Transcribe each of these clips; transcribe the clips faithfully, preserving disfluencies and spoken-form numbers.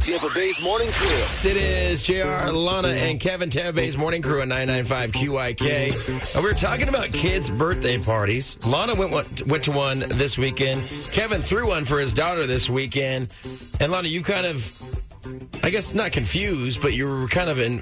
Tampa Bay's Morning Crew. It is J R, Lana, and Kevin, Tampa Bay's Morning Crew at nine ninety-five Q I K. Uh, we were talking about kids' birthday parties. Lana went, went to one this weekend. Kevin threw one for his daughter this weekend. And Lana, you kind of, I guess not confused, but you were kind of in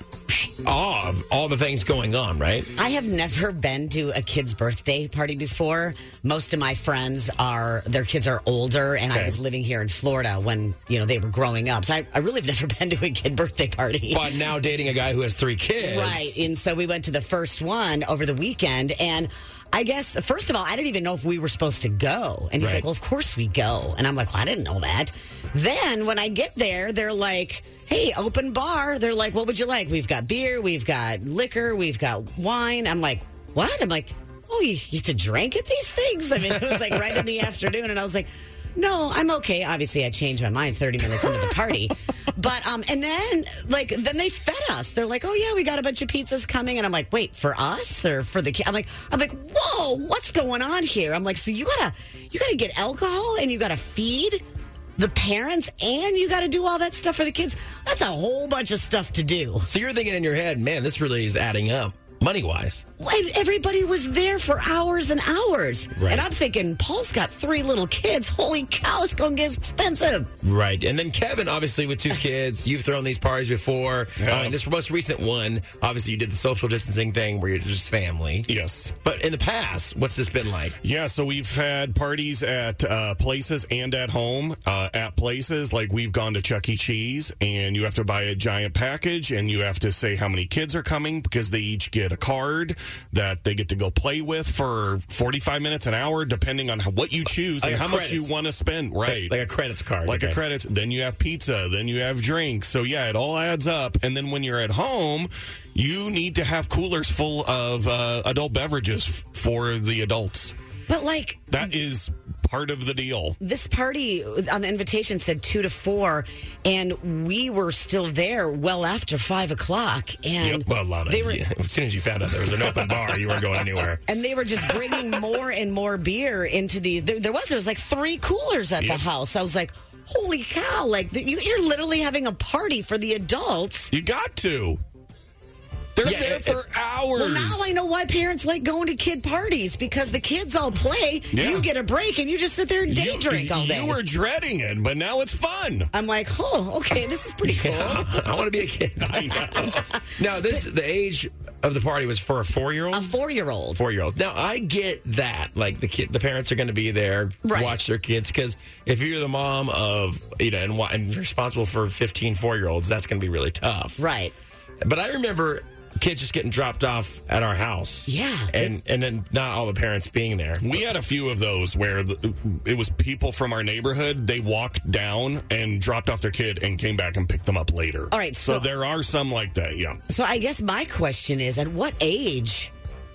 awe of all the things going on, right? I have never been to a kid's birthday party before. Most of my friends are, their kids are older, and Okay. I was living here in Florida when, you know, they were growing up. So I, I really have never been to a kid birthday party. But now dating a guy who has three kids. Right. And so we went to the first one over the weekend, and I guess, first of all, I didn't even know if we were supposed to go. And he's Right. like, well, of course we go. And I'm like, well, I didn't know that. Then when I get there, they're like, hey, open bar. They're like, what would you like? We've got beer, we've got liquor, we've got wine. I'm like, what? I'm like, oh, you used to drink at these things? I mean, it was like right in the afternoon. And I was like, no, I'm okay. Obviously, I changed my mind thirty minutes into the party. But, um, and then, like, then they fed us. They're like, oh, yeah, we got a bunch of pizzas coming. And I'm like, wait, for us or for the kid? I'm like, I'm like, whoa, what's going on here? I'm like, so you gotta, you gotta get alcohol and you gotta feed the parents and you gotta do all that stuff for the kids? That's a whole bunch of stuff to do. So you're thinking in your head, man, this really is adding up, money-wise. Like, everybody was there for hours and hours. Right. And I'm thinking, Paul's got three little kids. Holy cow, it's going to get expensive. Right. And then Kevin, obviously, with two kids, you've thrown these parties before. Yeah. Uh, and this most recent one, obviously, you did the social distancing thing where you're just family. Yes. But in the past, what's this been like? Yeah, so we've had parties at uh, places and at home. Uh, at places, like we've gone to Chuck E. Cheese, and you have to buy a giant package, and you have to say how many kids are coming because they each get a card that they get to go play with for forty-five minutes, an hour, depending on how, what you choose Like and a how much you credits. want to spend. Right. Like a credits card. Like okay. a credits. Then you have pizza. Then you have drinks. So, yeah, it all adds up. And then when you're at home, you need to have coolers full of uh, adult beverages f- for the adults. But, like, That is part of the deal. this party on the invitation said two to four, and we were still there well after five o'clock. And Yep. Well, Lana, they were, yeah, as soon as you found out there was an open bar, you weren't going anywhere. and they were just bringing more and more beer into the. There, there was there was like three coolers at Yep. the house. I was like, holy cow! Like the, you, you're literally having a party for the adults. You got to. They're Yeah, there it- for hours. Well, now I know why parents like going to kid parties, because the kids all play. Yeah. You get a break, and you just sit there and day you, drink all day. You were dreading it, but now it's fun. I'm like, oh, okay, this is pretty cool. I want to be a kid. I know. Now, this the age of the party was for a four-year-old? A four-year-old. Four-year-old. Now, I get that. Like, the kid, the parents are going to be there, Right. watch their kids, because if you're the mom of, you know, and, wa- and responsible for fifteen four-year-olds, that's going to be really tough. Right. But I remember kids just getting dropped off at our house. Yeah. And and then not all the parents being there. We had a few of those where the, it was people from our neighborhood. They walked down and dropped off their kid and came back and picked them up later. All right, So, so- there are some like that, yeah. So I guess my question is, at what age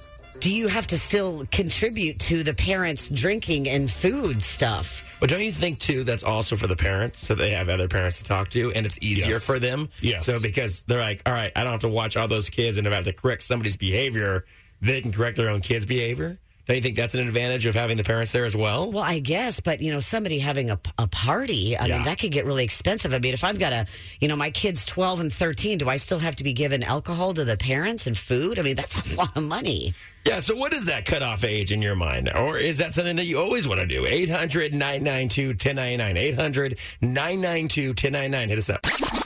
do you have to still contribute to the parents' drinking and food stuff? But don't you think, too, that's also for the parents, so they have other parents to talk to, and it's easier Yes. for them? Yes. So because they're like, all right, I don't have to watch all those kids, and if I have to correct somebody's behavior, they can correct their own kids' behavior? Don't you think that's an advantage of having the parents there as well? Well, I guess, but, you know, somebody having a, a party, I Yeah. mean, that could get really expensive. I mean, if I've got a, you know, my kid's twelve and thirteen, do I still have to be giving alcohol to the parents and food? I mean, that's a lot of money. Yeah, so what is that cutoff age in your mind? Or is that something that you always want to do? eight hundred nine nine two one zero nine nine. eight hundred nine nine two one zero nine nine. Hit us up.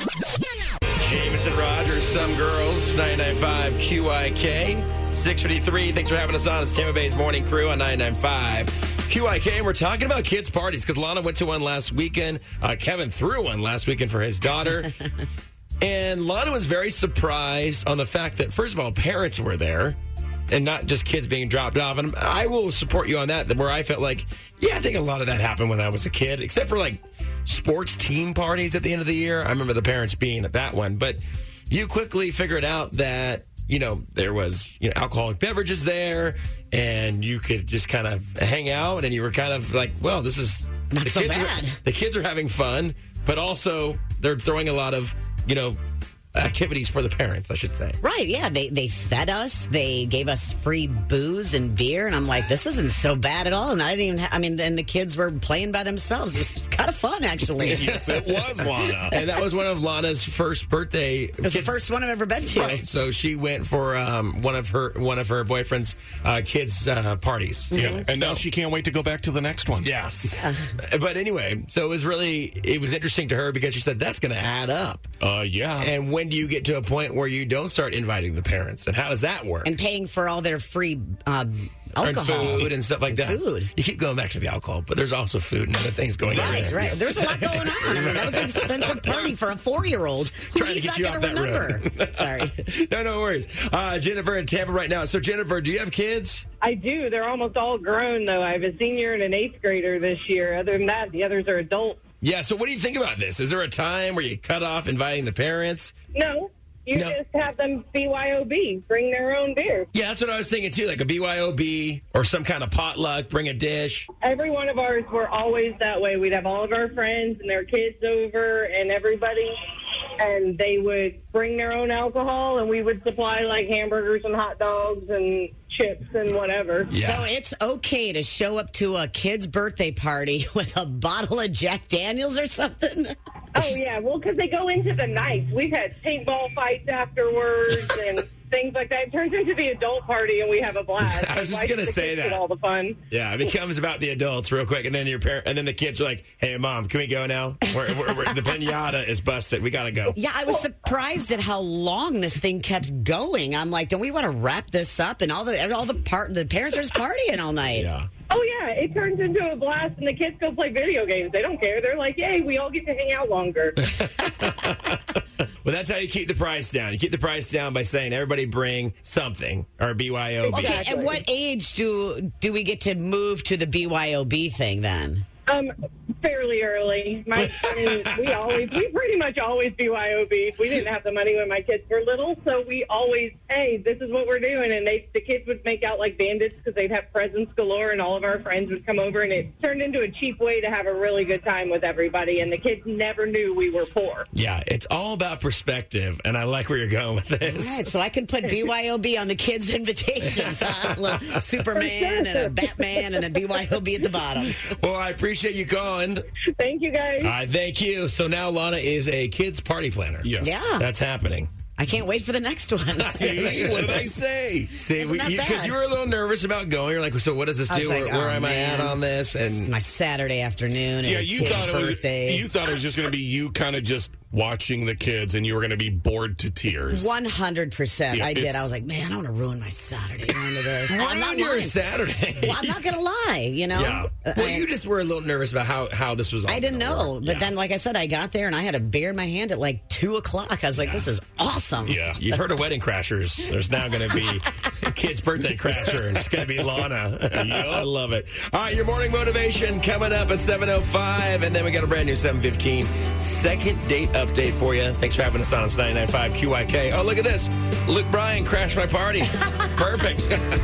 Jameson Rogers, Some Girls, nine ninety-five Q I K, six fifty-three. Thanks for having us on. It's Tampa Bay's Morning Crew on nine ninety-five Q I K. And we're talking about kids' parties because Lana went to one last weekend. Uh, Kevin threw one last weekend for his daughter. And Lana was very surprised on the fact that, first of all, parents were there and not just kids being dropped off. And I will support you on that, where I felt like, yeah, I think a lot of that happened when I was a kid, except for like sports team parties at the end of the year. I remember the parents being at that one. But you quickly figured out that, you know, there was, you know, alcoholic beverages there, and you could just kind of hang out, and you were kind of like, well, this is Not the so kids bad. Are, the kids are having fun, but also they're throwing a lot of, you know, activities for the parents, I should say. Right, yeah. They they fed us. They gave us free booze and beer. And I'm like, this isn't so bad at all. And I didn't even, ha- I mean, and the kids were playing by themselves. It was kind of fun, actually. Yes, it was, Lana. And that was one of Lana's first birthday. It was the first one I've ever been to. Right. So she went for um, one of her one of her boyfriend's uh, kids' uh, parties. Yeah, and now she can't wait to go back to the next one. Yes. But anyway, so it was really, it was interesting to her because she said that's going to add up. Uh, yeah. And when do you get to a point where you don't start inviting the parents? And how does that work? And paying for all their free um, And alcohol. food and stuff like that. Food. You keep going back to the alcohol, but there's also food and other things going on. Right, there. right. There's a lot going on. I mean, that was an expensive party for a four-year-old. Who Trying to he's get not you gonna off that remember. road. Sorry. No, no worries. Uh, Jennifer in Tampa right now. So, Jennifer, do you have kids? I do. They're almost all grown, though. I have a senior and an eighth grader this year. Other than that, the others are adults. Yeah, so what do you think about this? Is there a time where you cut off inviting the parents? No, you No. just have them B Y O B, bring their own beer. Yeah, that's what I was thinking, too. Like a B Y O B or some kind of potluck, bring a dish. Every one of ours were always that way. We'd have all of our friends and their kids over and everybody, and they would bring their own alcohol, and we would supply, like, hamburgers and hot dogs and chips and whatever. Yeah. So it's okay to show up to a kid's birthday party with a bottle of Jack Daniels or something? Oh, yeah. Well, because they go into the night. We've had paintball fights afterwards and things like that. It turns into the adult party, and we have a blast. I was just Like, gonna the say kids that. get all the fun. Yeah, it becomes about the adults real quick, and then your parent, and then the kids are like, "Hey, mom, can we go now? We're, we're, we're, the pinata is busted. We gotta go." Yeah, I was surprised at how long this thing kept going. I'm like, don't we want to wrap this up? And all the all the part the parents are just partying all night. Yeah. Oh, yeah, it turns into a blast, and the kids go play video games. They don't care. They're like, yay, we all get to hang out longer. Well, that's how you keep the price down. You keep the price down by saying everybody bring something or B Y O B. Okay, Exactly. at what age do do we get to move to the B Y O B thing then? Um, fairly early. My, I mean, we always, we pretty much always B Y O B. We didn't have the money when my kids were little, so we always, hey, this is what we're doing. And they, the kids would make out like bandits because they'd have presents galore, and all of our friends would come over, and it turned into a cheap way to have a really good time with everybody. And the kids never knew we were poor. Yeah, it's all about perspective, and I like where you're going with this. All right, so I can put B Y O B on the kids' invitations. Huh? Little Superman and a Batman and a B Y O B at the bottom. Well, I appreciate you calling. Thank you, guys. All right, thank you. So now Lana is a kids party planner. Yes. Yeah. That's happening. I can't wait for the next one. See, what did I say? See, Isn't that because bad? you were a little nervous about going. You're like, so what does this I was do? like, where where oh, am man. I at on this? And My Saturday afternoon. And Yeah, a you kid's thought it was birthday. you thought it was just going to be you kind of just watching the kids, and you were going to be bored to tears. One hundred percent, Yeah, I did. it's- I was like, man, I want to ruin my Saturday going to this. I'm on not your lying. Saturday. Well, I'm not gonna lie. You know. Yeah. Uh, Well, I- you just were a little nervous about how, how this was all I didn't gonna know, work. but Yeah. then, like I said, I got there and I had a beer in my hand at like two o'clock. I was like, "This is awesome." Yeah. You've heard of Wedding Crashers. There's now going to be a kid's birthday crasher, and it's going to be Lana. I love it. All right, your morning motivation coming up at seven oh five, and then we got a brand new seven fifteen second date update for you. Thanks for having us on. It's ninety-nine point five Q I K. Oh, look at this. Luke Bryan crashed my party. Perfect.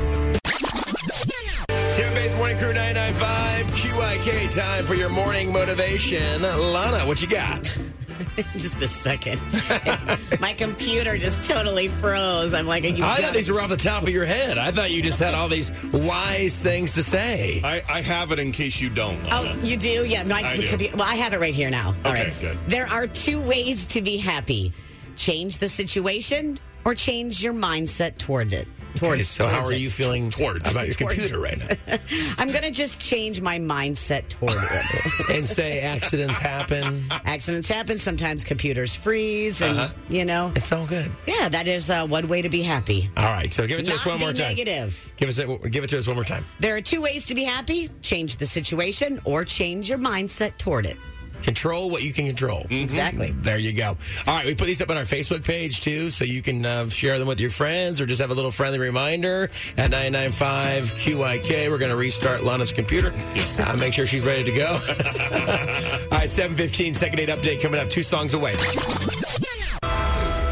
Tampa Bay's Morning Crew ninety-nine point five Q I K. Time for your morning motivation. Lana, what you got? Just a second. My computer just totally froze. I'm like, "Are you?" I done?" thought these were off the top of your head. I thought you just had all these wise things to say. I, I have it in case you don't. Oh, Lana. you do? Yeah. My I do. computer. Well, I have it right here now. All Okay, right. good. There are two ways to be happy: change the situation or change your mindset toward it. Towards, Okay, so how towards are it. you feeling Towards. about your Towards. computer right now? I'm going to just change my mindset toward it. And say accidents happen. Accidents happen. Sometimes computers freeze, and Uh-huh. you know, It's all good. yeah, that is uh, one way to be happy. All right, so give it to us Not one be more time. negative. Give us it. Give it to us one more time. There are two ways to be happy: change the situation or change your mindset toward it. Control what you can control. Exactly. There you go. All right, we put these up on our Facebook page, too, so you can uh, share them with your friends or just have a little friendly reminder at ninety-nine point five Q I K. We're going to restart Lana's computer. Yes. Uh, make sure she's ready to go. All right, seven fifteen, second date update coming up. Two songs away.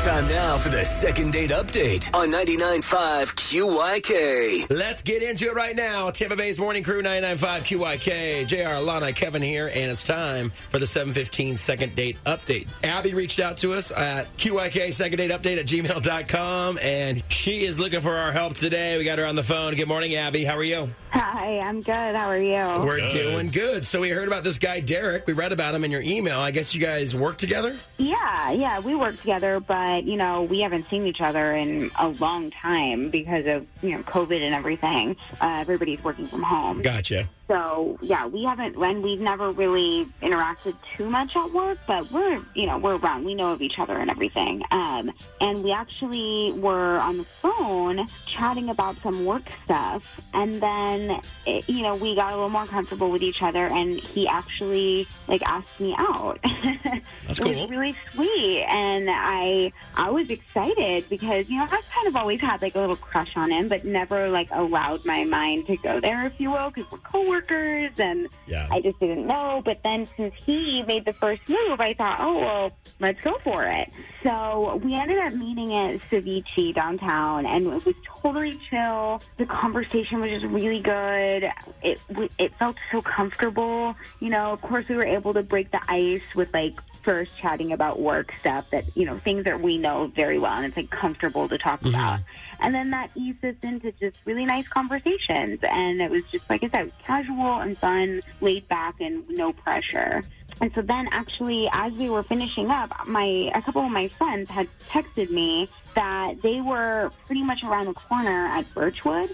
Time now for the second date update on ninety-nine point five Q Y K. Let's get into it right now. Tampa Bay's Morning Crew, ninety-nine point five Q Y K. J R, Alana, Kevin here, and it's time for the seven fifteen second date update. Abby reached out to us at Q Y K second date update at gmail dot com, and she is looking for our help today. We got her on the phone. Good morning, Abby. How are you? Hi, I'm good. How are you? We're Good. doing good. So we heard about this guy, Derek. We read about him in your email. I guess you guys work together? Yeah, yeah, we work together, but, you know, we haven't seen each other in a long time because of, you know, COVID and everything. Uh, everybody's working from home. Gotcha. So, yeah, we haven't, and we've never really interacted too much at work, but we're, you know, we're around. We know of each other and everything. Um, and we actually were on the phone chatting about some work stuff. And then, it, you know, we got a little more comfortable with each other, and he actually, like, asked me out. That's It cool. was really sweet. And I, I was excited because, you know, I've kind of always had, like, a little crush on him, but never, like, allowed my mind to go there, if you will, because we're coworkers. And Yeah. I just didn't know. But then since he made the first move, I thought, oh, well, let's go for it. So we ended up meeting at Ceviche downtown, and it was totally chill. The conversation was just really good. It it felt so comfortable. You know, of course, we were able to break the ice with, like, first chatting about work stuff that, you know, things that we know very well, and it's, like, comfortable to talk Mm-hmm. about. And then that eased us into just really nice conversations. And it was just, like I said, casual and fun, laid back, and no pressure. And so then actually, as we were finishing up, my a couple of my friends had texted me that they were pretty much around the corner at Birchwood.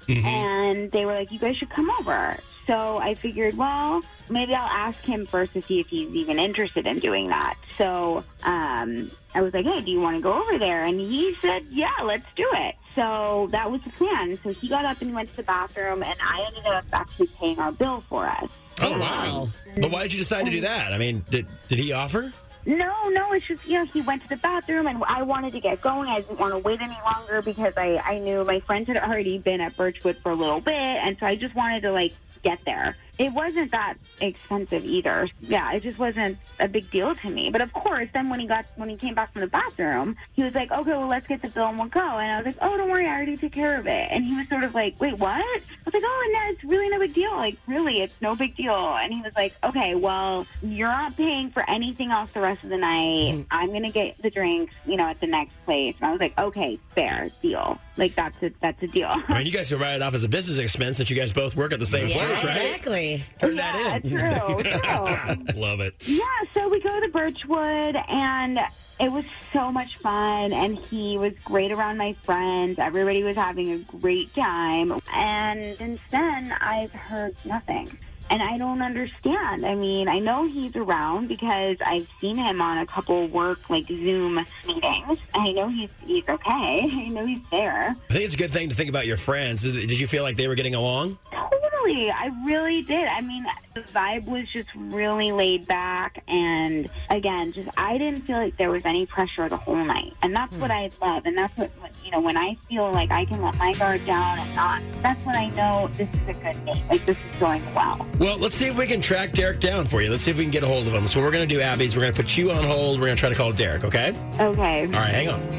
And they were like, you guys should come over. So I figured, well, maybe I'll ask him first to see if he's even interested in doing that. So um, I was like, hey, do you want to go over there? And he said, yeah, let's do it. So that was the plan. So he got up and went to the bathroom, and I ended up actually paying our bill for us. Oh, wow. But why did you decide to do that? I mean, did, did he offer? No, no, it's just, you know, he went to the bathroom, and I wanted to get going. I didn't want to wait any longer because I, I knew my friends had already been at Birchwood for a little bit, and so I just wanted to, like, get there. It wasn't that expensive either. Yeah, it just wasn't a big deal to me. But of course, then when he got when he came back from the bathroom, he was like, okay, well, let's get the bill and we'll go. And I was like, oh, don't worry, I already took care of it. And he was sort of like, wait, what? I was like, oh, no, it's really no big deal. Like, really, it's no big deal. And he was like, okay, well, you're not paying for anything else the rest of the night. I'm going to get the drinks, you know, at the next place. And I was like, okay, fair, deal. Like, that's a, that's a deal. I mean, you guys can write it off as a business expense since you guys both work at the same Yeah, place, right? exactly. Turn yeah, that in. true, true. Love it. Yeah, so we go to Birchwood, and it was so much fun, and he was great around my friends. Everybody was having a great time, and since then, I've heard nothing. And I don't understand. I mean, I know he's around because I've seen him on a couple work, like, Zoom meetings. I know he's he's okay. I know he's there. I think it's a good thing to think about your friends. Did did you feel like they were getting along? Totally. I really did. I mean, the vibe was just really laid back. And again, just I didn't feel like there was any pressure the whole night. And that's what I love. And that's what, you know, when I feel like I can let my guard down and not, that's when I know this is a good date. Like, this is going well. Well, let's see if we can track Derek down for you. Let's see if we can get a hold of him. So what we're going to do, Abby, is we're going to put you on hold. We're going to try to call Derek, okay? Okay. All right, hang on.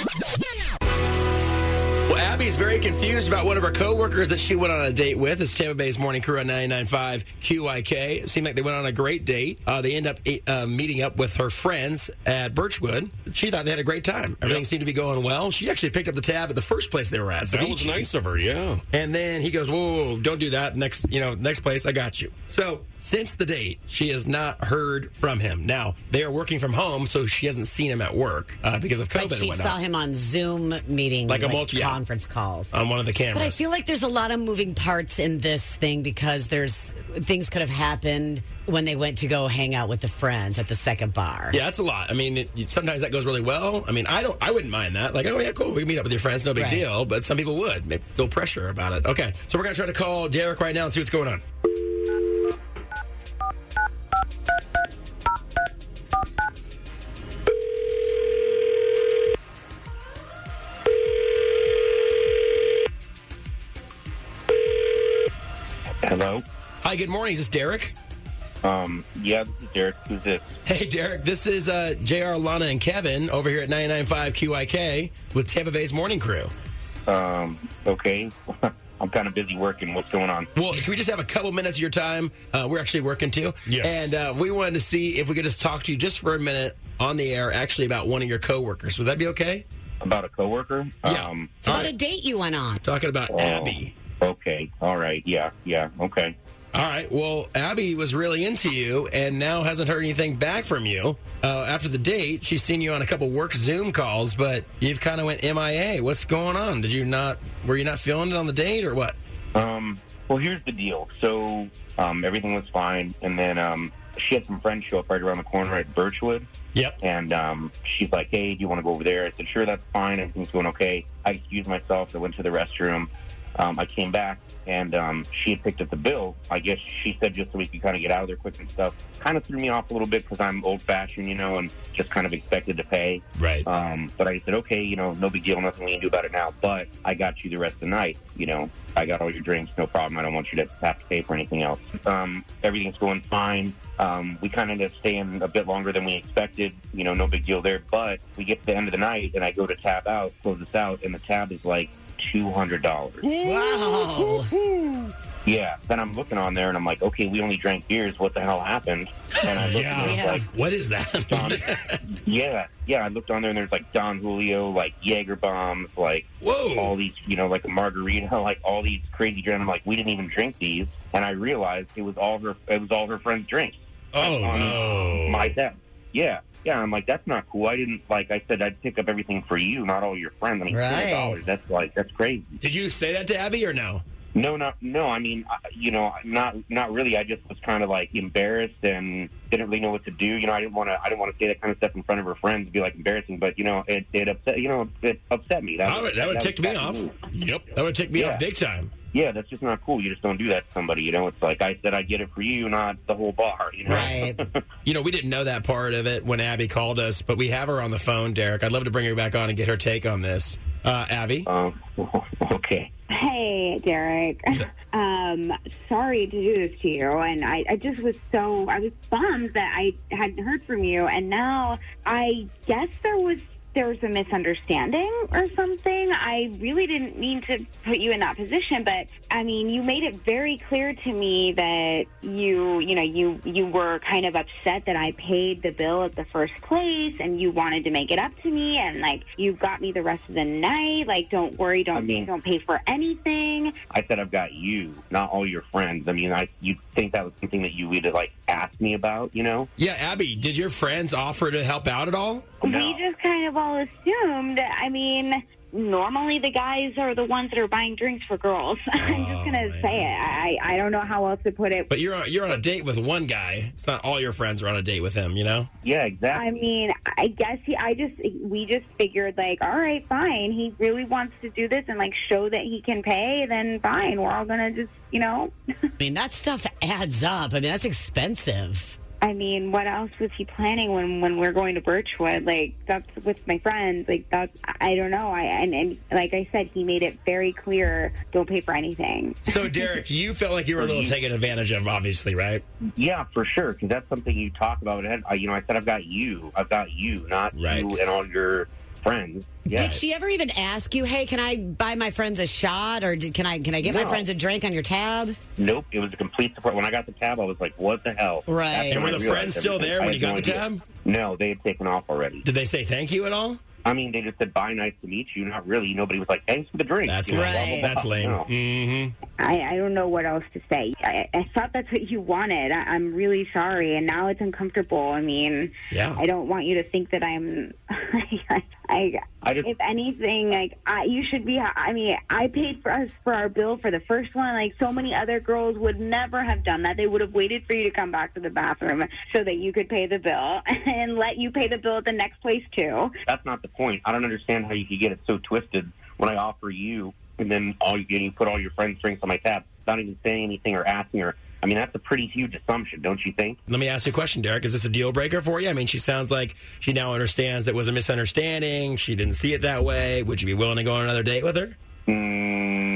Well, Abby's very confused about one of her coworkers that she went on a date with. It's Tampa Bay's Morning Crew on ninety-nine point five Q I K. It seemed like they went on a great date. Uh, they end up uh, meeting up with her friends at Birchwood. She thought they had a great time. Everything Yep. seemed to be going well. She actually picked up the tab at the first place they were at. That was Ceviche. nice of her, yeah. And then he goes, whoa, whoa, whoa, don't do that. Next, you know, next place, I got you. So since the date, she has not heard from him. Now, they are working from home, so she hasn't seen him at work uh, because of COVID But she and saw whatnot. him on Zoom meeting, Like a multi- yeah. conference calls. On one of the cameras. But I feel like there's a lot of moving parts in this thing because there's things could have happened when they went to go hang out with the friends at the second bar. Yeah, that's a lot. I mean, it, sometimes that goes really well. I mean, I don't, I wouldn't mind that. Like, oh yeah, cool, we can meet up with your friends, no big Right. deal. But some people would. They feel pressure about it. Okay, so we're gonna try to call Derek right now and see what's going on. Hello. Hi, good morning. Is this Derek? Um, yeah, this is Derek. Who's this? Hey, Derek, this is uh, J R, Lana, and Kevin over here at ninety-nine point five Q I K with Tampa Bay's Morning Crew. Um, okay. I'm kind of busy working. What's going on? Well, can we just have a couple minutes of your time? Uh, we're actually working, too. Yes. And uh, we wanted to see if we could just talk to you just for a minute on the air, actually, about one of your coworkers. Would that be okay? About a coworker? Yeah. Um, It's about a date you went on. Talking about oh, Abby. Okay. All right. Yeah. Yeah. Okay. All right. Well, Abby was really into you and now hasn't heard anything back from you. Uh, after the date, she's seen you on a couple work Zoom calls, but you've kind of went M I A. What's going on? Did you not, were you not feeling it on the date or what? Um, well, here's the deal. So, um, everything was fine. And then, um, she had some friends show up right around the corner at Birchwood. Yep. And, um, she's like, hey, do you want to go over there? I said, sure, that's fine. Everything's going okay. I excused myself. I went to the restroom. Um, I came back, and um, she had picked up the bill. I guess she said just so we could kind of get out of there quick and stuff. Kind of threw me off a little bit because I'm old-fashioned, you know, and just kind of expected to pay. Right. Um, but I said, okay, you know, no big deal, nothing we can do about it now. But I got you the rest of the night, you know. I got all your drinks, no problem. I don't want you to have to pay for anything else. Um, everything's going fine. Um, we kind of ended up staying a bit longer than we expected. You know, no big deal there. But we get to the end of the night, and I go to tab out, close this out, and the tab is like two hundred dollars. Wow. Yeah. Then I'm looking on there, and I'm like, okay, we only drank beers. What the hell happened? And I looked Yeah. and it was Yeah. like, What is that? Don, yeah, yeah. I looked on there, and there's like Don Julio, like Jaeger bombs, like Whoa. all these, you know, like a margarita, like all these crazy drinks. I'm like, we didn't even drink these, and I realized it was all her. It was all her friends' drinks. Oh, on no. my tab. Yeah, yeah. I'm like, that's not cool. I didn't like. I said I'd pick up everything for you, not all your friends. I mean, Right. two hundred dollars. That's like that's crazy. Did you say that to Abby or no? No, not no. I mean, I- you know, not not really. I just was kind of like embarrassed and didn't really know what to do. You know, I didn't want to. I didn't want to say that kind of stuff in front of her friends and be like embarrassing. But you know, it it upset. You know, it upset me. That would, that would was tick me bad off. move. Yep. That would tick me Yeah. off big time. Yeah, that's just not cool. You just don't do that to somebody. You know, it's like I said, I get it for you, not the whole bar. You know, Right. You know, we didn't know that part of it when Abby called us, but we have her on the phone, Derek. I'd love to bring her back on and get her take on this. Uh, Abby? um, okay. Hey, Derek. Um, sorry to do this to you. And I, I just was so, I was bummed that I hadn't heard from you. And now I guess there was, there was a misunderstanding or something. I really didn't mean to put you in that position, but I mean, you made it very clear to me that you, you know, you, you were kind of upset that I paid the bill at the first place and you wanted to make it up to me. And like, you got me the rest of the night. Like, don't worry. Don't, I mean- don't pay for anything. I said I've got you, not all your friends. I mean, I you'd think that was something that you would have like asked me about, you know? Yeah, Abby, did your friends offer to help out at all? No. We just kind of all assumed. I mean, normally the guys are the ones that are buying drinks for girls. I'm just going to say it. I, I don't know how else to put it. But you're on, you're on a date with one guy. It's not all your friends are on a date with him, you know? Yeah, exactly. I mean, I guess he, I just, we just figured like, all right, fine. He really wants to do this and like show that he can pay, then fine. We're all going to just, you know. I mean, that stuff adds up. I mean, that's expensive. I mean, what else was he planning when, when we're going to Birchwood? Like, that's with my friends. Like, that's, I don't know. I and, and like I said, he made it very clear, don't pay for anything. So, Derek, you felt like you were a little taken advantage of, obviously, right? Yeah, for sure, because that's something you talk about. And I, you know, I said I've got you. I've got you, not Right. you and all your friends. Yeah. Did she ever even ask you, hey, can I buy my friends a shot or did, can I can I get my No. friends a drink on your tab? Nope, it was a complete surprise. When I got the tab, I was like, what the hell? Right. That's And when were I the realized friends still everything. there I when had you got no the idea. tab? No, they had taken off already. Did they say thank you at all? I mean, they just said, bye, nice to meet you. Not really. Nobody was like, thanks for the drink. That's You know, right. blah, blah, blah. That's lame. No. Mm-hmm. I, I don't know what else to say. I, I thought that's what you wanted. I, I'm really sorry, and now it's uncomfortable. I mean, Yeah. I don't want you to think that I'm. I, I, I just- if anything, like I, you should be. I mean, I paid for us for our bill for the first one. Like so many other girls would never have done that. They would have waited for you to come back to the bathroom so that you could pay the bill and let you pay the bill at the next place too. That's not the point. I don't understand how you could get it so twisted when I offer you, and then all you get, you put all your friends' drinks on my tab, not even saying anything or asking her. I mean, that's a pretty huge assumption, don't you think? Let me ask you a question, Derek. Is this a deal breaker for you? I mean, she sounds like she now understands that it was a misunderstanding. She didn't see it that way. Would you be willing to go on another date with her? Mm,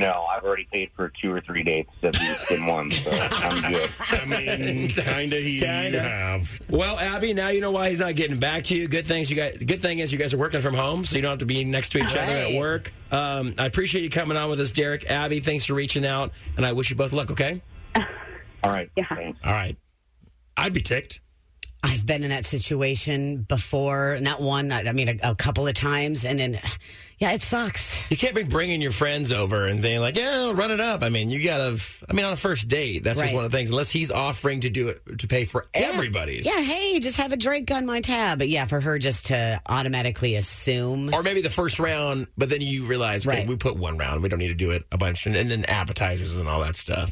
No, I've already paid for two or three dates at least in one, so I'm good. I mean, kind of. He Kinda. have. Well, Abby, now you know why he's not getting back to you. Good things you guys. Good thing is you guys are working from home, so you don't have to be next to each other Right. at work. Um, I appreciate you coming on with us, Derek. Abby, thanks for reaching out, and I wish you both luck. Okay. All right. Yeah. Thanks. All right. I'd be ticked. I've been in that situation before, not one, not, I mean, a, a couple of times. And then, yeah, it sucks. You can't be bringing your friends over and being like, yeah, run it up. I mean, you got to, I mean, on a first date, that's just Right. one of the things, unless he's offering to do it, to pay for everybody's. Yeah, hey, just have a drink on my tab. But yeah, for her just to automatically assume. Or maybe the first round, but then you realize, okay, Right. we put one round. We don't need to do it a bunch. And, and then appetizers and all that stuff.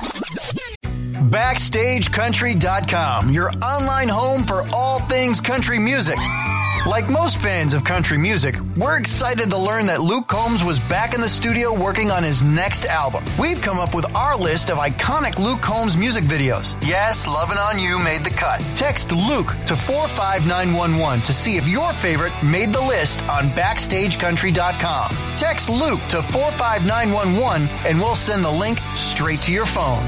Backstage Country dot com, your online home for all things country music. Like most fans of country music, we're excited to learn that Luke Combs was back in the studio working on his next album. We've come up with our list of iconic Luke Combs music videos. Yes, Lovin' On You made the cut. Text Luke to four five nine one one to see if your favorite made the list on Backstage Country dot com. Text Luke to four five nine one one and we'll send the link straight to your phone.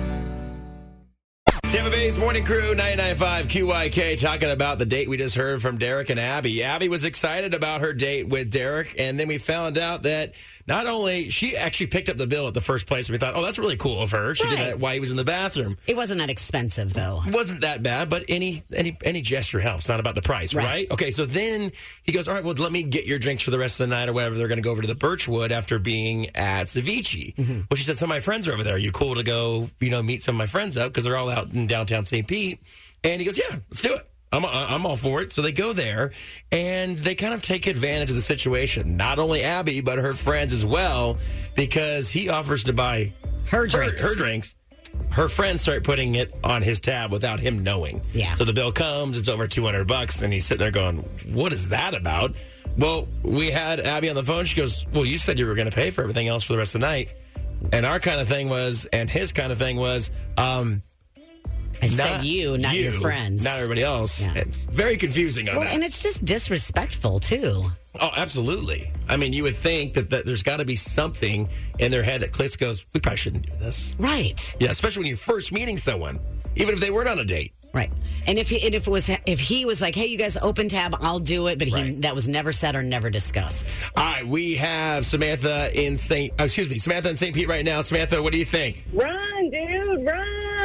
Tampa Bay's Morning Crew, ninety-nine point five Q Y K, talking about the date we just heard from Derek and Abby. Abby was excited about her date with Derek, and then we found out that not only, she actually picked up the bill at the first place, and we thought, oh, that's really cool of her. She Right. did that while he was in the bathroom. It wasn't that expensive, though. It wasn't that bad, but any any any gesture helps. Not about the price, right? Right. Okay, so then he goes, all right, well, let me get your drinks for the rest of the night or whatever. They're going to go over to the Birchwood after being at Ceviche. Mm-hmm. Well, she said, some of my friends are over there. Are you cool to go, you know, meet some of my friends up? Because they're all out in downtown Saint Pete. And he goes, yeah, let's do it. I'm I'm all for it. So they go there, and they kind of take advantage of the situation. Not only Abby, but her friends as well, because he offers to buy Her drinks. her, her drinks. Her friends start putting it on his tab without him knowing. Yeah. So the bill comes, it's over two hundred bucks, and he's sitting there going, what is that about? Well, we had Abby on the phone. She goes, well, you said you were going to pay for everything else for the rest of the night. And our kind of thing was, and his kind of thing was, um, I said you, not you, your friends. Not everybody else. Yeah. It's very confusing on Well, that. and it's just disrespectful, too. Oh, absolutely. I mean, you would think that, that there's got to be something in their head that clicks, goes, we probably shouldn't do this. Right. Yeah, especially when you're first meeting someone, even if they weren't on a date. Right. And if he, and if it was if he was like, hey, you guys open tab, I'll do it, but he Right. that was never said or never discussed. All right, we have Samantha in Saint oh, excuse me, Samantha in Saint Pete right now. Samantha, what do you think? Run, dude, run!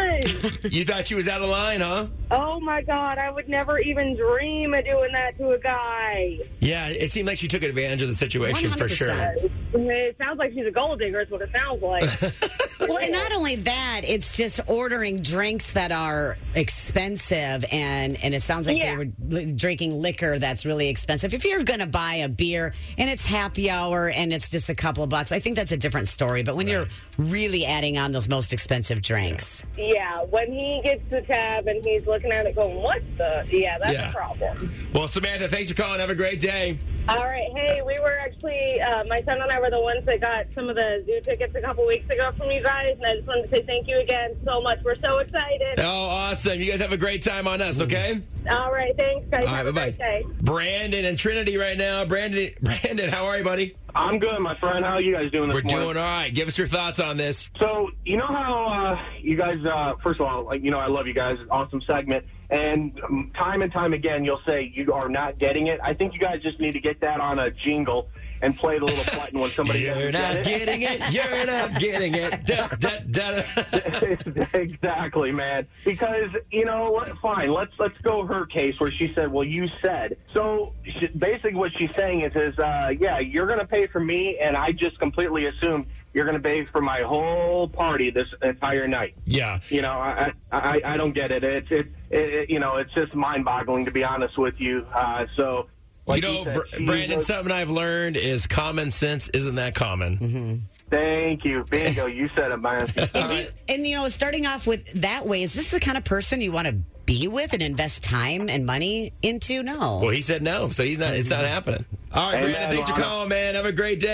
You thought she was out of line, huh? Oh my God, I would never even dream of doing that to a guy. Yeah, it seemed like she took advantage of the situation for sure. one hundred percent. It sounds like she's a gold digger, is what it sounds like. Well, and not only that, it's just ordering drinks that are expensive, and, and it sounds like Yeah. they were li- drinking liquor that's really expensive. If you're going to buy a beer and it's happy hour and it's just a couple of bucks, I think that's a different story. But when you're really adding on those most expensive drinks, Yeah, when he gets the tab and he's looking at it going, what the? Yeah, that's Yeah. a problem. Well, Samantha, thanks for calling. Have a great day. All right. Hey, we were actually, uh, my son and I were the ones that got some of the zoo tickets a couple weeks ago from you guys, and I just wanted to say thank you again so much. We're so excited. Oh, awesome. You guys have a great time on us, okay? All right. Thanks, guys. All right, Have a bye-bye. great day. Brandon and Trinity right now. Brandon, Brandon, how are you, buddy? I'm good, my friend. How are you guys doing this We're morning? doing all right. Give us your thoughts on this. So, you know how uh, you guys, uh, first of all, like, you know, I love you guys. Awesome segment. And um, time and time again, you'll say you are not getting it. I think you guys just need to get that on a jingle and play the little button when somebody You're doesn't not get it. getting it. You're not getting it. Da, da, da, da. Exactly, man. Because, you know, what- fine, let's let's go her case where she said, well, you said. So she, basically what she's saying is, is uh, yeah, you're going to pay for me, and I just completely assumed you're going to pay for my whole party this entire night. Yeah. You know, I I, I don't get it. It's it, it, it you know, it's just mind-boggling, to be honest with you. Uh, so, like you know, you said, Br- she's Brandon, a- something I've learned is common sense isn't that common. Mm-hmm. Thank you. Bingo. You said it, man. and, do you, and you know, starting off with that way, is this the kind of person you want to be with and invest time and money into? No. Well, he said no, so he's not. It's not happening. All right, Amen, Brandon, thanks for Lana. calling, man. Have a great day.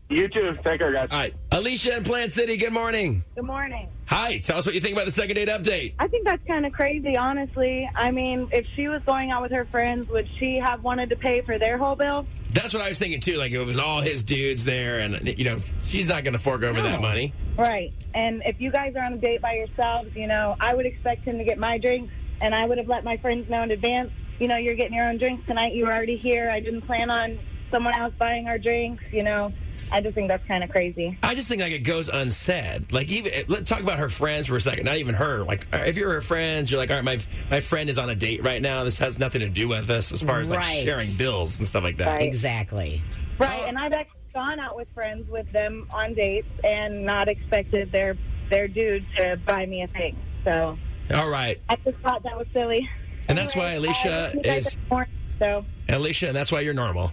You too. Take care, guys. All right. Alicia in Plant City, good morning. Good morning. Hi. Tell us what you think about the second date update. I think that's kind of crazy, honestly. I mean, if she was going out with her friends, would she have wanted to pay for their whole bill? That's what I was thinking, too. Like, it was all his dudes there, and, you know, she's not going to fork over No. that money. Right. And if you guys are on a date by yourselves, you know, I would expect him to get my drinks, and I would have let my friends know in advance, you know, you're getting your own drinks tonight. You were already here. I didn't plan on someone else buying our drinks, you know. I just think that's kind of crazy. I just think, like, it goes unsaid. Like, even let's talk about her friends for a second. Not even her. Like, if you're her friends, you're like, all right, my my friend is on a date right now. This has nothing to do with us as far as, like, Right. sharing bills and stuff like that. Right. Exactly. Right. And I've actually gone out with friends with them on dates and not expected their, their dude to buy me a thing. So All right. I just thought that was silly. And that's why Anyway, Alicia uh, you guys is- are born, So, Alicia, and that's why you're normal.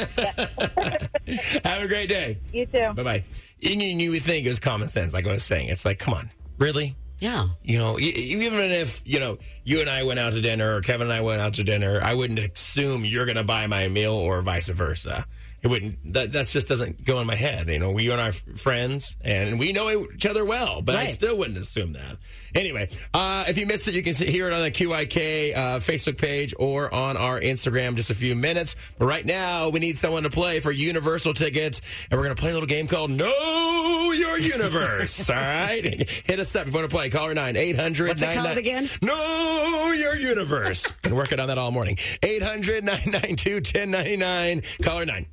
Have a great day. you too. Bye-bye. And you, you would think it was common sense, like I was saying. It's like, come on, really? Yeah. You know, e- even if, you know, you and I went out to dinner or Kevin and I went out to dinner, I wouldn't assume you're going to buy my meal or vice versa. It wouldn't, that that's just doesn't go in my head. You know, we and our f- friends, and we know each other well, but I Right. still wouldn't assume that. Anyway, uh, if you missed it, you can see- hear it on the Q I K uh, Facebook page or on our Instagram in just a few minutes. But right now, we need someone to play for Universal tickets, and we're going to play a little game called Know Your Universe. All right? Hit us up if you want to play. Caller nine eight hundred What's it called again? Know Your Universe. Been working on that all morning. eight hundred nine nine two one zero nine nine. Caller nine.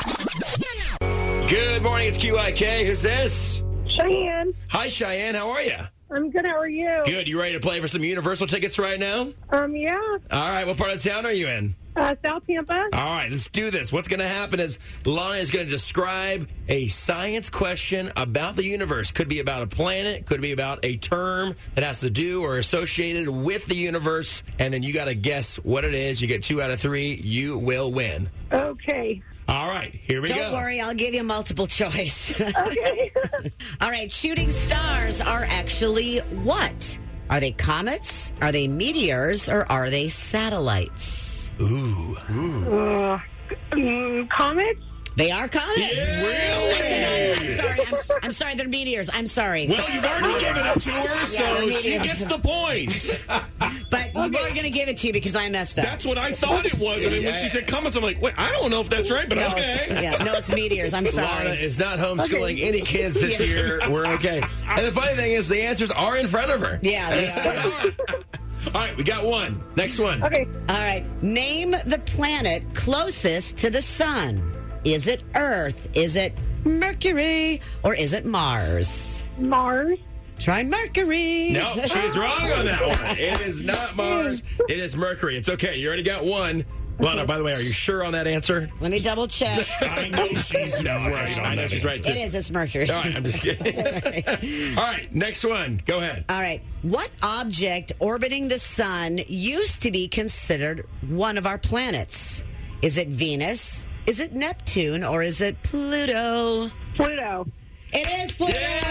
Good morning. It's Q I K. Who's this? Cheyenne, Hi, Cheyenne. How are you? I'm good. How are you? Good. You ready to play for some Universal tickets right now? Um, yeah. All right. What part of town are you in? Uh, South Tampa. All right. Let's do this. What's going to happen is Lana is going to describe a science question about the universe. Could be about a planet. Could be about a term that has to do or associated with the universe. And then you got to guess what it is. You get two out of three. You will win. Okay. All right. Here we Don't go. worry, I'll give you multiple choice. Okay. All right, shooting stars are actually what? Are they comets? Are they meteors? Or are they satellites? Ooh. uh, um, comets? They are comets. Really? I'm sorry. I'm, I'm sorry. They're meteors. I'm sorry. Well, you've already given it to her, so they're she meteors. gets the point. But we're going to give it to you because I messed up. That's what I thought it was. And then when she said comments, I'm like, wait, I don't know if that's right, but no, okay. it's, yeah, no, it's meteors. I'm Lana sorry. is not homeschooling any kids this Yeah. year. We're okay. And the funny thing is, the answers are in front of her. Yeah, they are. All right, we got one. Next one. Okay. All right. Name the planet closest to the sun. Is it Earth? Is it Mercury? Or is it Mars? Mars. Try Mercury. No, she's wrong on that one. It is not Mars. It is Mercury. It's okay. You already got one. Lana, by the way, are you sure on that answer? Let me double check. I know she's right. I know she's right, too. It is. It's Mercury. All right, I'm just kidding. All right, next one. Go ahead. All right. What object orbiting the sun used to be considered one of our planets? Is it Venus? Is it Neptune? Or is it Pluto? Pluto. It is Pluto.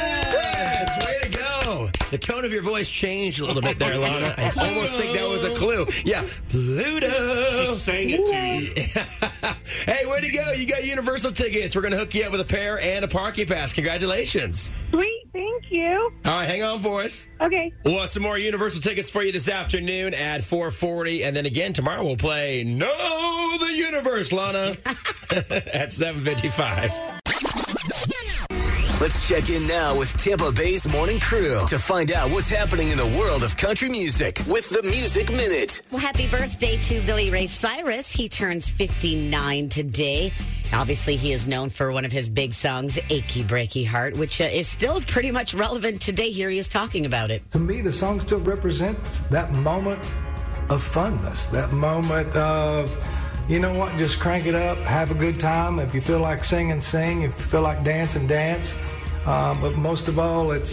Yes, way to go. The tone of your voice changed a little bit there, Lana. I almost think that was a clue. Yeah, Pluto. She sang it to you. Hey, way to go. You got Universal tickets. We're going to hook you up with a pair and a parking pass. Congratulations. Sweet. Thank you. All right, hang on for us. Okay. We'll have some more Universal tickets for you this afternoon at four forty. And then again, tomorrow we'll play Know the Universe, Lana, at seven fifty-five. Let's check in now with Tampa Bay's Morning Crew to find out what's happening in the world of country music with the Music Minute. Well, happy birthday to Billy Ray Cyrus. He turns fifty-nine today. Obviously, he is known for one of his big songs, Achy Breaky Heart, which uh, is still pretty much relevant today. Here he is talking about it. To me, the song still represents that moment of funness, that moment of, you know what, just crank it up, have a good time. If you feel like singing, sing. If you feel like dancing, dance. Uh, but most of all, it's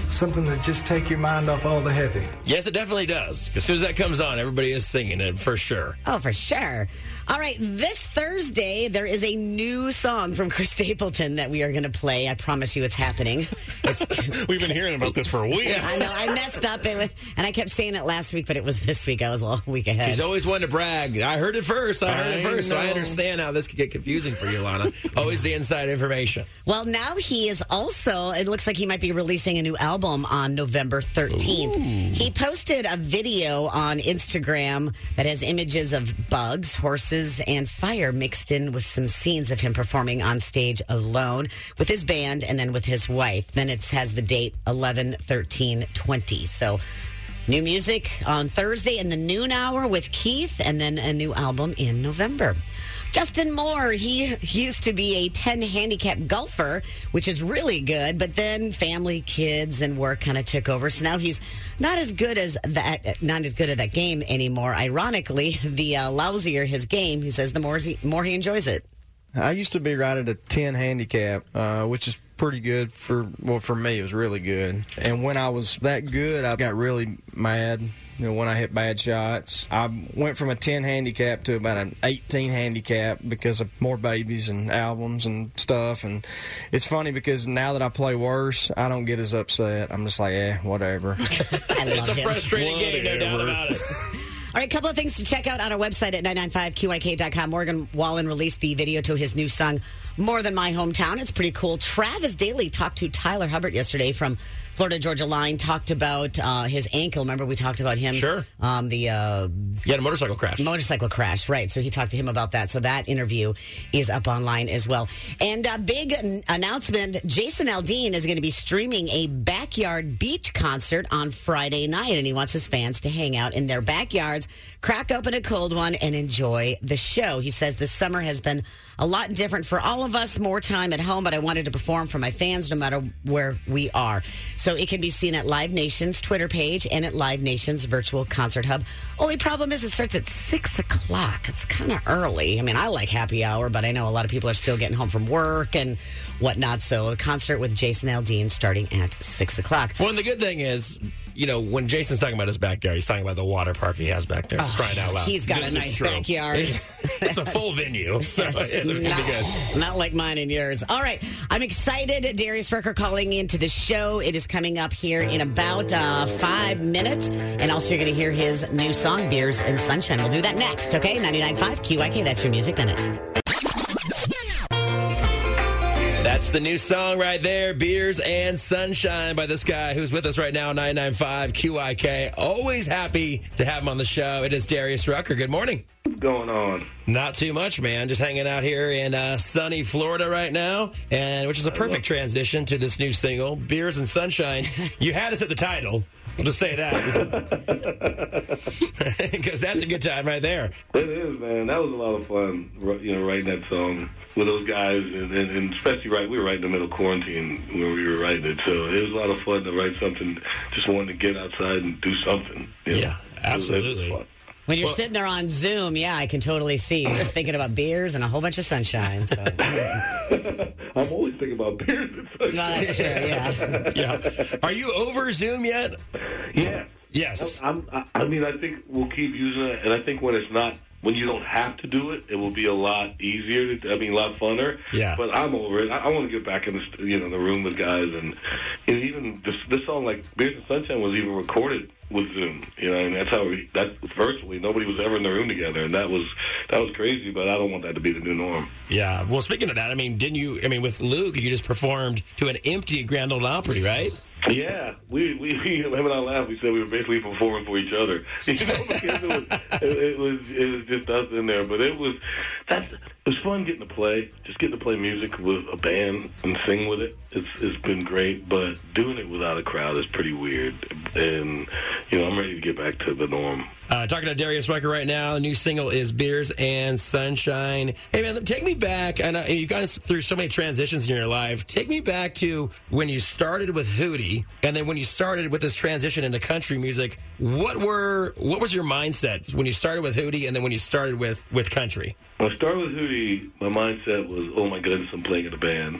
something to just take your mind off all the heavy. Yes, it definitely does. As soon as that comes on, everybody is singing it for sure. Oh, for sure. All right, this Thursday, there is a new song from Chris Stapleton that we are going to play. I promise you it's happening. It's, We've been hearing about this for weeks. I know, I messed up, it, and I kept saying it last week, but it was this week. I was a little week ahead. He's always one to brag. I heard it first. I heard I it first, know. so I understand how this could get confusing for you, Lana. Always the inside information. Well, now he is also, it looks like he might be releasing a new album on November thirteenth. Ooh. He posted a video on Instagram that has images of bugs, horses, and fire mixed in with some scenes of him performing on stage alone with his band and then with his wife. Then it has the date eleven thirteen twenty. So new music on Thursday in the noon hour with Keith, and then a new album in November. Justin Moore, he used to be a ten handicap golfer, which is really good, but then family, kids, and work kind of took over. So now he's not as good as that, not as good at that game anymore. Ironically, the uh, lousier his game, he says, the more he, more he enjoys it. I used to be right at a ten handicap, uh, which is pretty good for, well, for me, it was really good. And when I was that good, I got really mad. You know, when I hit bad shots, I went from a ten handicap to about an eighteen handicap because of more babies and albums and stuff. And it's funny because now that I play worse, I don't get as upset. I'm just like, eh, whatever. It's a him. frustrating game, no doubt about it. All right, a couple of things to check out on our website at nine ninety-five Q I K dot com. Morgan Wallen released the video to his new song, More Than My Hometown. It's pretty cool. Travis Daly talked to Tyler Hubbard yesterday from Florida Georgia Line, talked about uh, his ankle. Remember we talked about him? Sure. Um, the uh, He had a motorcycle crash. Motorcycle crash, right. So he talked to him about that. So that interview is up online as well. And a big an- announcement, Jason Aldean is going to be streaming a backyard beach concert on Friday night, and he wants his fans to hang out in their backyards, crack open a cold one, and enjoy the show. He says this summer has been a lot different for all of us, more time at home, but I wanted to perform for my fans no matter where we are. So it can be seen at Live Nation's Twitter page and at Live Nation's virtual concert hub. Only problem is it starts at six o'clock. It's kind of early. I mean, I like happy hour, but I know a lot of people are still getting home from work and whatnot. So a concert with Jason Aldean starting at six o'clock. Well, and the good thing is, you know, when Jason's talking about his backyard, he's talking about the water park he has back there. Oh, crying out loud. he's got This a is nice true. backyard. It's a full venue, so Yes, it'll be not, good. not like mine and yours. All right. I'm excited. Darius Rucker calling into the show. It is coming up here in about uh, five minutes. And also, you're going to hear his new song, Beers and Sunshine. We'll do that next, okay? ninety-nine point five Q I K. That's your Music Minute. That's the new song right there, Beers and Sunshine, by this guy who's with us right now, ninety-nine point five Q I K. Always happy to have him on the show. It is Darius Rucker. Good morning. What's going on? Not too much, man. Just hanging out here in uh, sunny Florida right now, and which is a perfect transition to this new single, Beers and Sunshine. You had us at the title. We'll just say that. Because that's a good time right there. It is, man. That was a lot of fun, you know, writing that song with those guys, and, and, and especially right, we were right in the middle of quarantine when we were writing it, so it was a lot of fun to write something, just wanting to get outside and do something. You know? Yeah, absolutely. It was, it was fun. When you're Well- sitting there on Zoom, yeah, I can totally see. You're just thinking about beers and a whole bunch of sunshine. So. I'm always thinking about beers and No, sunshine. that's true, yeah. Yeah. Are you over Zoom yet? Yeah. Yes. I'm, I, I mean, I think we'll keep using it, and I think when it's not, when you don't have to do it, it will be a lot easier. To, I mean, a lot funner. Yeah. But I'm over it. I, I want to get back in the st- you know the room with guys, and, and even this this song like Beers and Sunshine was even recorded with Zoom. You know, and that's how we that virtually nobody was ever in the room together, and that was that was crazy. But I don't want that to be the new norm. Yeah. Well, speaking of that, I mean, didn't you? I mean, with Luke, you just performed to an empty Grand Ole Opry, right? Yeah, we, we, we him and I laughed. We said we were basically performing for each other. You know, because it was, it, it was it was just us in there. But it was that's it was fun getting to play, just getting to play music with a band and sing with it. It's it's been great, but doing it without a crowd is pretty weird. And you know, I'm ready to get back to the norm. Uh, talking to Darius Rucker right now. The new single is Beers and Sunshine. Hey, man, take me back. I know you've gone through so many transitions in your life. Take me back to when you started with Hootie, and then when you started with this transition into country music. What were what was your mindset when you started with Hootie, and then when you started with, with country? When I started with Hootie, my mindset was, oh, my goodness, I'm playing in a band.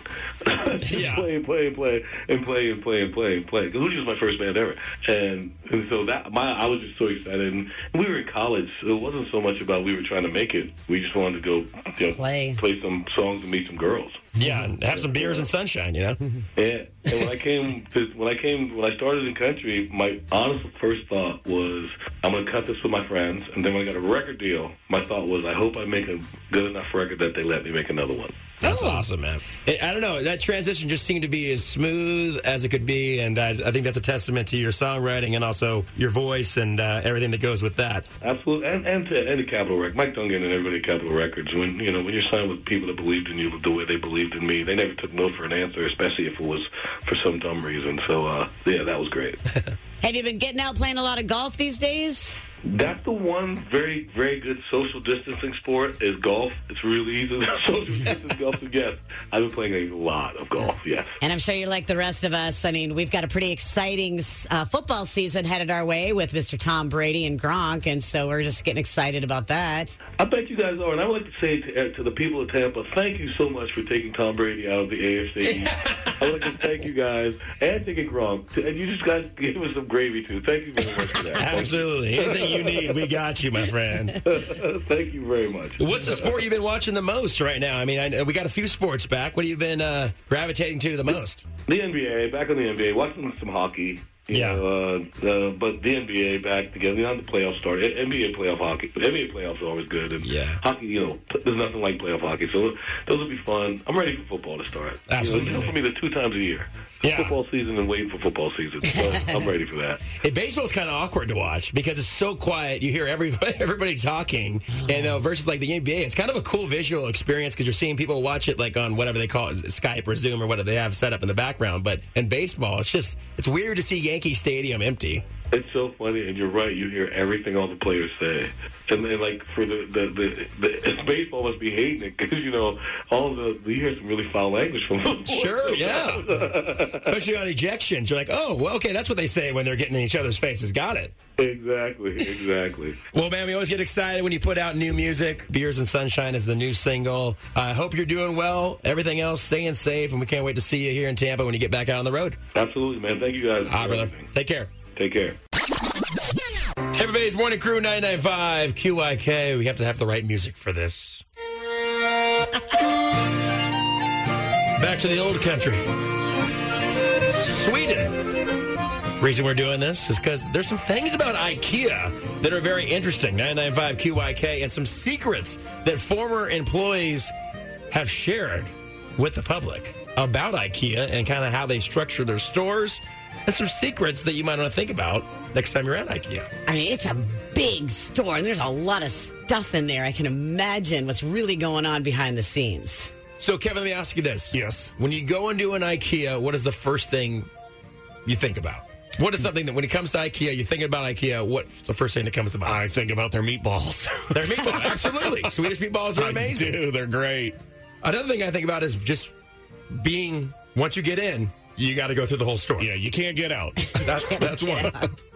Yeah. Play and play and play and play and play and play and play. Because Hootie was my first band ever. And, and so that my I was just so excited. And we were in college, so it wasn't so much about we were trying to make it. We just wanted to go you know, Play. play some songs and meet some girls. Yeah, and have some beers and sunshine, you know? Yeah, and when I came to, when I came when I started in country, my honest first thought was I'm going to cut this with my friends, and then when I got a record deal, my thought was I hope I make a good enough record that they let me make another one. That's awesome, man. I I don't know. That transition just seemed to be as smooth as it could be, and I, I think that's a testament to your songwriting and also your voice and uh, everything that goes with that. Absolutely, and and to, and to Capitol Records, Mike Dungan and everybody at Capitol Records. When you know when you're signed with people that believed in you the way they believed in me, they never took no for an answer, especially if it was for some dumb reason. So uh, yeah, that was great. Have you been getting out playing a lot of golf these days? That's the one very, very good social distancing sport is golf. It's really easy to social distance golf. So yes, I've been playing a lot of golf, yes. And I'm sure you're like the rest of us. I mean, we've got a pretty exciting uh, football season headed our way with Mister Tom Brady and Gronk, and so we're just getting excited about that. I bet you guys are. And I would like to say to, uh, to the people of Tampa, thank you so much for taking Tom Brady out of the A F C. I would like to thank you guys and taking Gronk. And you just guys gave us some gravy, too. Thank you very much for that. Absolutely. Anything you need, we got you, my friend. Thank you very much. What's the sport you've been watching the most right now? I mean, I, we got a few sports back. What have you been uh, gravitating to the most? The N B A, back on the N B A, watching some hockey. You Yeah. know, uh, uh, but the N B A back together. You know, the playoffs started. N B A playoff hockey. But N B A playoffs are always good. And Yeah. hockey, you know, there's nothing like playoff hockey. So those will be fun. I'm ready for football to start. Absolutely. You know, you know, for me, the two times a year. Yeah. Football season and waiting for football season. So I'm ready for that. Hey, baseball's kind of awkward to watch because it's so quiet. You hear everybody, everybody talking, and uh, versus like the N B A, it's kind of a cool visual experience because you're seeing people watch it like on whatever they call it, Skype or Zoom or whatever they have set up in the background. But in baseball, it's just it's weird to see Yankee Stadium empty. It's so funny, and you're right. You hear everything all the players say, and then like for the the the, the baseball must be hating it because you know all the you hear some really foul language from them. Sure, yeah. Especially on ejections, you're like, oh, well, okay, that's what they say when they're getting in each other's faces. Got it. Exactly, exactly. Well, man, we always get excited when you put out new music. Beers and Sunshine is the new single. I uh, hope you're doing well. Everything else, staying safe, and we can't wait to see you here in Tampa when you get back out on the road. Absolutely, man. Thank you guys. All right, brother. Take care. Take care. Tampa Bay's Morning Crew, nine ninety-five Q I K. We have to have the right music for this. Back to the old country. Sweden. Reason we're doing this is because there's some things about IKEA that are very interesting. nine ninety-five Q I K and some secrets that former employees have shared with the public about IKEA and kind of how they structure their stores. And some secrets that you might want to think about next time you're at IKEA. I mean, it's a big store, and there's a lot of stuff in there. I can imagine what's really going on behind the scenes. So, Kevin, let me ask you this. Yes. When you go into an IKEA, what is the first thing you think about? What is something that when it comes to IKEA, you're thinking about IKEA, what's the first thing that comes to mind? I think about their meatballs. Their meatballs, absolutely. Swedish meatballs are amazing. I do. They're great. Another thing I think about is just being, once you get in, you got to go through the whole store. Yeah, you can't get out. That's that's one.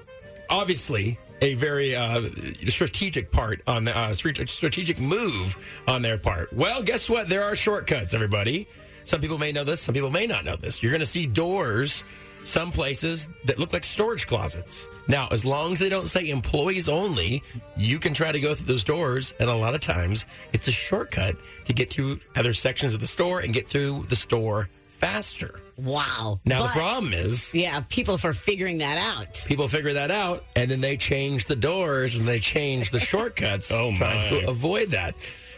Obviously, a very uh, strategic part on the uh, strategic move on their part. Well, guess what? There are shortcuts, everybody. Some people may know this. Some people may not know this. You're going to see doors, some places that look like storage closets. Now, as long as they don't say employees only, you can try to go through those doors, and a lot of times it's a shortcut to get to other sections of the store and get through the store faster. Wow. Now, but, the problem is... Yeah, people for figuring that out. People figure that out, and then they change the doors, and they change the shortcuts oh, trying my. to avoid that.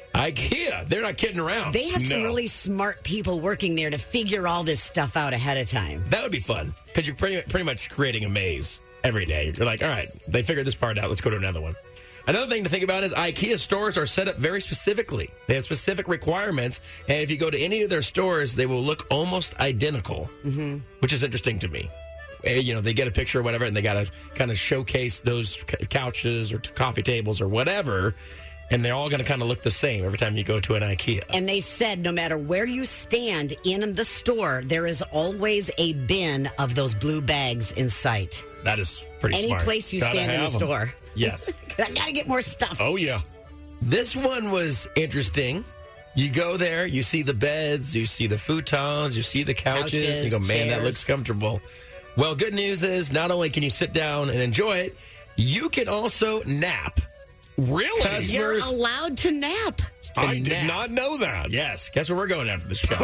IKEA, they're not kidding around. They have no. some really smart people working there to figure all this stuff out ahead of time. That would be fun, because you're pretty, pretty much creating a maze every day. You're like, all right, they figured this part out. Let's go to another one. Another thing to think about is IKEA stores are set up very specifically. They have specific requirements, and if you go to any of their stores, they will look almost identical, mm-hmm. which is interesting to me. You know, they get a picture or whatever, and they got to kind of showcase those couches or coffee tables or whatever, and they're all going to kind of look the same every time you go to an IKEA. And they said no matter where you stand in the store, there is always a bin of those blue bags in sight. That is pretty Any smart. place you Gotta stand in the have 'em. store. Yes. I got to get more stuff. Oh, yeah. This one was interesting. You go there, you see the beds, you see the futons, you see the couches, Couches, and you go, man, that chairs. looks comfortable. Well, good news is not only can you sit down and enjoy it, you can also nap. Really? You're allowed to nap. I Can did nap. not know that. Yes. Guess where we're going after the show?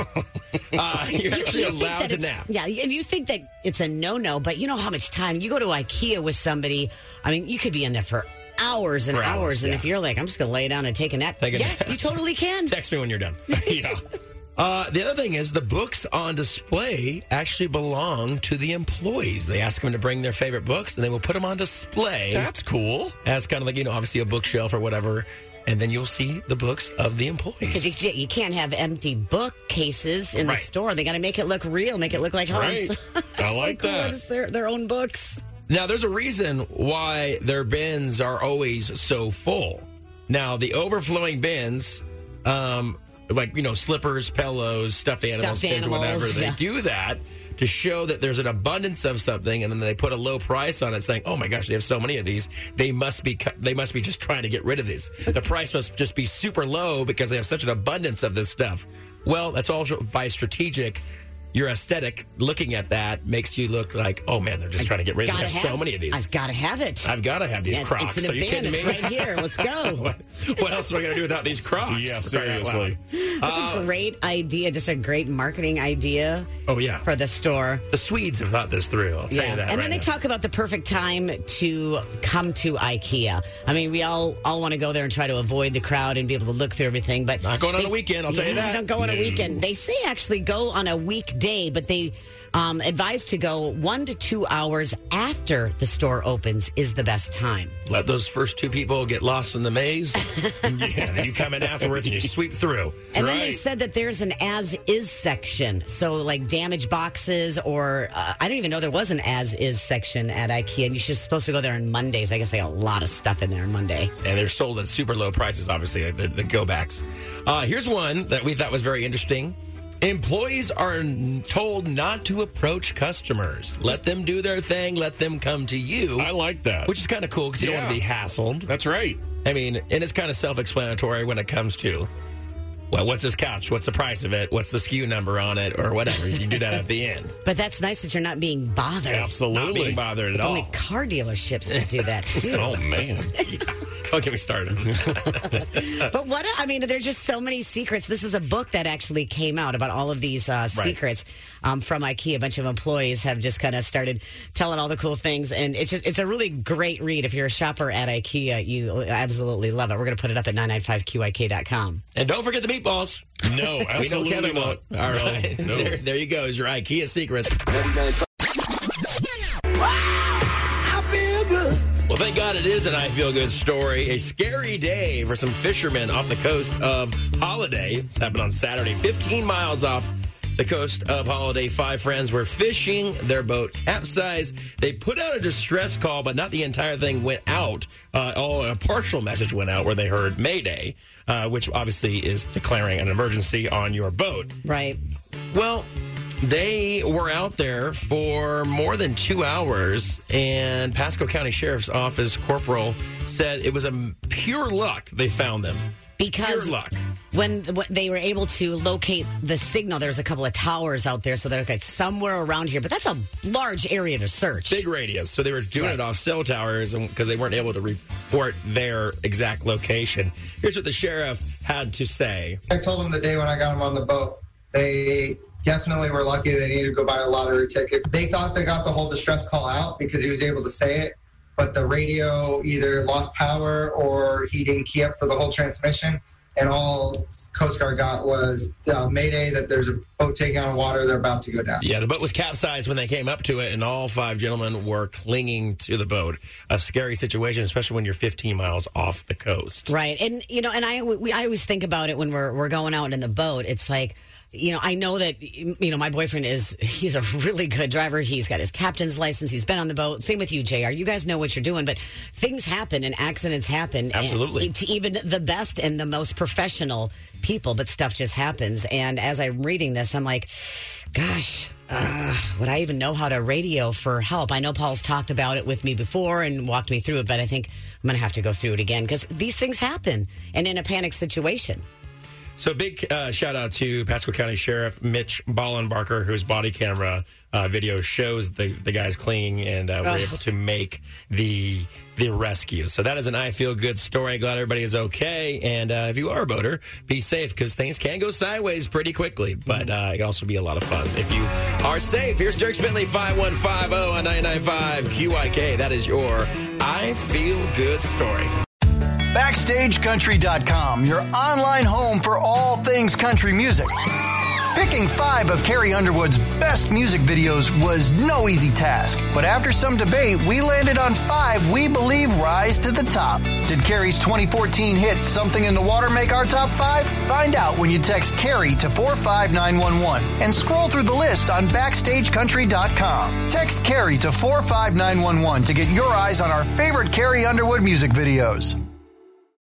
uh, you're actually You think allowed that to it's- nap. Yeah, and you think that it's a no-no, but you know how much time you go to IKEA with somebody. I mean, you could be in there for hours and For hours, hours, and yeah. if you're like, I'm just going to lay down and take a nap, Take a yeah, nap. you totally can. Text me when you're done. Yeah. Uh, the other thing is the books on display actually belong to the employees. They ask them to bring their favorite books, and they will put them on display. That's cool. As kind of like, you know, obviously a bookshelf or whatever. And then you'll see the books of the employees. Because you, you can't have empty bookcases in Right. the store. They got to make it look real, make it look like Right. homes. I like so cool. that. It's their, their own books. Now, there's a reason why their bins are always so full. Now, the overflowing bins, um, like, you know, slippers, pillows, stuffed animals, Stuffed kids, animals, whatever, they yeah. do that to show that there's an abundance of something, and then they put a low price on it, saying, "Oh my gosh, they have so many of these. They must be cu- they must be just trying to get rid of these. The price must just be super low because they have such an abundance of this stuff." Well, that's also by strategic. Your aesthetic looking at that makes you look like, oh man, they're just trying to get rid of. They Gotta have have, so many of these. I've got to have it. I've got to have these Yeah, Crocs. It's in Are a you bin. kidding It's me? right here. Let's go. what, what else am I going to do without these Crocs? Yeah, For crying out seriously. loud. That's Uh, a great idea. Just a great marketing idea Oh yeah, for the store. the Swedes have thought this through. I'll tell Yeah, you that. and right then they now. talk about the perfect time to come to IKEA. I mean, we all all want to go there and try to avoid the crowd and be able to look through everything, but Not going on they- a weekend, I'll tell you Yeah, that. Don't go on a No. weekend. They say actually go on a weekday, but they um, advise to go one to two hours after the store opens is the best time. Let those first two people get lost in the maze. yeah, then you come in afterwards and you sweep through. And then they Right. said that there's an as-is section. So, like damaged boxes, or uh, I didn't even know there was an as-is section at IKEA. And you're supposed to go there on Mondays. I guess they got a lot of stuff in there on Monday. And they're sold at super low prices, obviously, like the, the go-backs. Uh, here's one that we thought was very interesting. Employees are n- told not to approach customers. Let them do their thing. Let them come to you. I like that. Which is kind of cool because you don't want to be Yeah. hassled. That's right. I mean, and it's kind of self-explanatory when it comes to, well, what's this couch? What's the price of it? What's the S K U number on it? Or whatever. You do that at the end. But that's nice that you're not being bothered. Absolutely. Not being bothered at If only all. car dealerships could do that too. Oh, man. Don't get me started. But what, I mean, there's just so many secrets. This is a book that actually came out about all of these uh, secrets um, from IKEA. A bunch of employees have just kind of started telling all the cool things. And it's just, it's a really great read. If you're a shopper at IKEA, you absolutely love it. We're going to put it up at nine ninety-five Q I K dot com. And don't forget the meatballs. No, We know absolutely Kevin not. won't. All No, right. no. There, there you go. Is your IKEA secrets. Well, thank God it is an I Feel Good story. A scary day for some fishermen off the coast of Holiday. This happened on Saturday, fifteen miles off the coast of Holiday. Five friends were fishing. Their boat capsized. They put out a distress call, but not the entire thing went out. Uh, all a partial message went out where they heard Mayday, uh, which obviously is declaring an emergency on your boat. Right. Well, they were out there for more than two hours, and Pasco County Sheriff's Office Corporal said it was a pure luck they found them. Because Pure luck. when, when they were able to locate the signal, there's a couple of towers out there, so they're like somewhere around here. But that's a large area to search. Big radius. So they were doing it off cell towers because they weren't able to report their exact location. Here's what the sheriff had to say. I told them the day when I got them on the boat, they definitely were lucky they needed to go buy a lottery ticket. They thought they got the whole distress call out because he was able to say it, but the radio either lost power or he didn't key up for the whole transmission. And all Coast Guard got was uh, Mayday that there's a boat taking on water, they're about to go down. Yeah, the boat was capsized when they came up to it, and all five gentlemen were clinging to the boat. A scary situation, especially when you're fifteen miles off the coast. Right. And, you know, and I, we, I always think about it when we're, we're going out in the boat. It's like, you know, I know that, you know, my boyfriend is, he's a really good driver. He's got his captain's license. He's been on the boat. Same with you, J R. You guys know what you're doing, but things happen and accidents happen. Absolutely. And to even the best and the most professional people, but stuff just happens. And as I'm reading this, I'm like, gosh, Uh, would I even know how to radio for help? I know Paul's talked about it with me before and walked me through it, but I think I'm going to have to go through it again because these things happen and in a panic situation. So big uh, shout out to Pasco County Sheriff Mitch Ballenbarker, whose body camera uh, video shows the, the guys clinging and uh, were Ugh. able to make the the rescue. So that is an I Feel Good story. Glad everybody is okay. And uh, if you are a boater, be safe because things can go sideways pretty quickly. But uh, it can also be a lot of fun if you are safe. Here's Dirk Bentley, five one five zero on nine nine five Q I K. That is your I Feel Good story. Backstage Country dot com, your online home for all things country music. Picking five of Carrie Underwood's best music videos was no easy task, but after some debate, we landed on five we believe rise to the top. Did Carrie's twenty fourteen hit Something in the Water make our top five? Find out when you text Carrie to four five nine one one and scroll through the list on Backstage Country dot com. Text Carrie to four five nine one one to get your eyes on our favorite Carrie Underwood music videos.